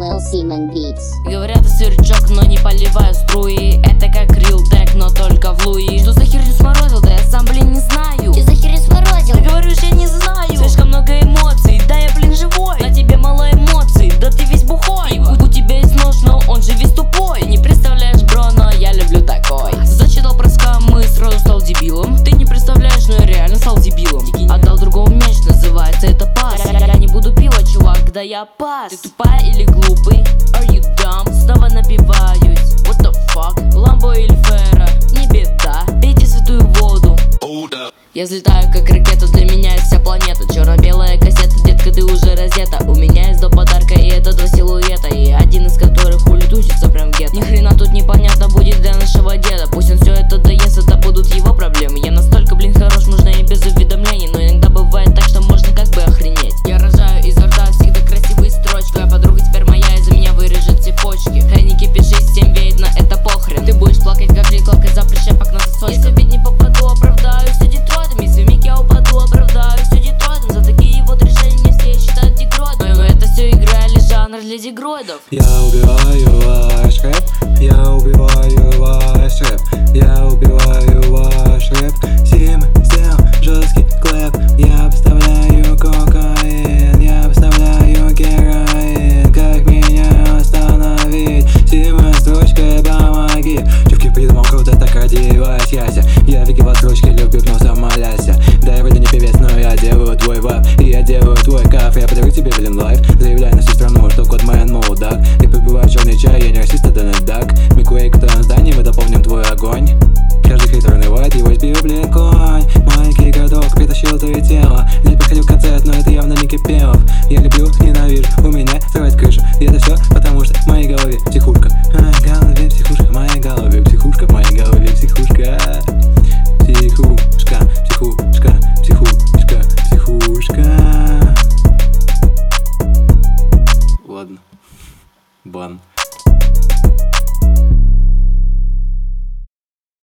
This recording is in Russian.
Oil Seaman Beats. Говорят, я сверчок, но не поливаю струи. Это как real tech, но только в Луи. Что за херню сморозил? Да я сам, блин, не знаю. Что за херню сморозил? Ты говоришь, я не знаю. Слишком много эмоций, да я, блин, живой. На тебе мало эмоций, да ты весь бухой. У тебя есть нож, но он же весь тупой. Ты не представляешь, бро, но я люблю такой. Зачитал про скамы, сразу стал дебилом. Ты не представляешь, но я реально стал дебилом. Отдал другому мяч, называется это пас. Я не буду пива, чувак, когда я пас. Ты тупая или глупый? Are you dumb? Снова напиваюсь. What the fuck? Ламбо или Ферра? Не беда, пейте святую воду. Я взлетаю как ракета, для меня есть вся планета. Черно-белая кассета, детка, ты уже розета. У меня есть 2 подарка, и это 2 силуэта. И один из которых улетучится прям в гетто. Ни хрена тут непонятно будет для нашего деда. Пусть он все это доест, это будут его проблемы. Я настолько, блин, хорош, можно и без уведомлений. Но иногда бывает так, что можно как бы охренеть. Я рожаю изо рта всегда красивые строчки. Твоя подруга теперь моя, из-за меня вырежет цепочки. Хай не кипишись, всем веет, на это похрен. Ты будешь плакать как ликлок из-за прищепок на сосочках. Если ведь не попаду, оправдаюсь Детройдом. Если в миг я упаду, оправдаюсь Детройдом. За такие вот решения все считают дегройдом. Но это все игра или жанр для дегройдов. Я убиваю ваш рэп, я убиваю ваш рэп, я убиваю ваш рэп. Сим, стел, жесткий клэп. Я поставляю кокаин, я поставляю героин. Как меня остановить? Сима, строчкой помоги. Девки придумал круто, так одеваюсь яся. Я веки в строчке люблю, но сама ляся. Да я вроде не певец, но я делаю твой вап. И я делаю твой каф. Я подарю тебе, блин, лайф. Заявляю на всю страну, что кот мэн мудак. Ты попиваю черный чай, я не расист, это не дак. Микуэй, кто на здании, мы дополним твой огонь. Каждый хейтер унывает, его сбил, блин, конь. Маленький городок притащил твое тело. Здесь проходил концерт, но это явно не Кипелов. Я люблю, ненавижу, у меня срывает крышу. И это все потому, что в моей голове тихушь.